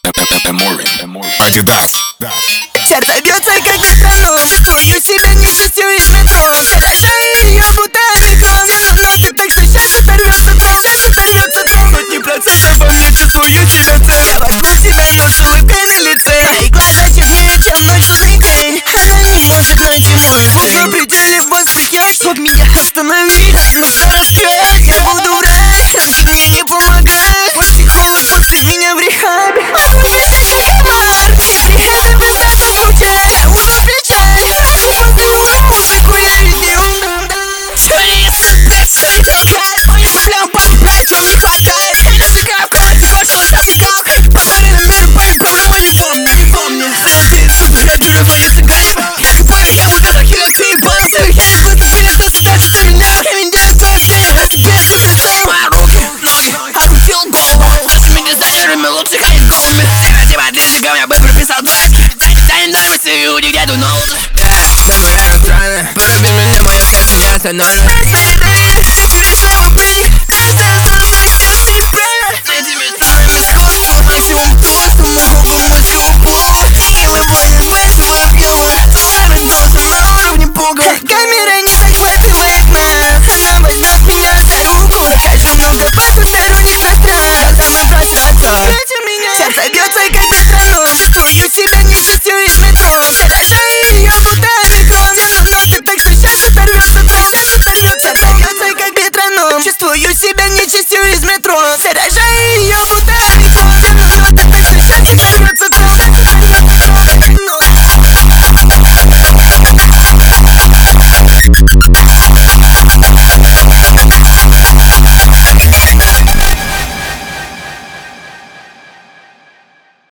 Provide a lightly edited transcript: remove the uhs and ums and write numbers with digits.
Сердце бьется, как метроном. Чувствую себя несчастью из метро. Заражаю ее будто омикроном. Но ты так, что сейчас оторвется дрон. Сейчас оторвется дрон. Сотни процентов во мне чувствую себя целым. Вокруг себя, но с улыбкой на лице. Мои глаза темнее, чем ночь лунный день. Она не может найти мой звук на пределе высоке. Чтоб меня остановить, но все раскрыть. Я буду врать, значит мне не помогает. Мой психолог после меня в рехабе. Я бы прописал двойки. Тянет на мысли, люди где-то ноут. Думаю, я странно. Полюби меня, мое сердце не остановлено.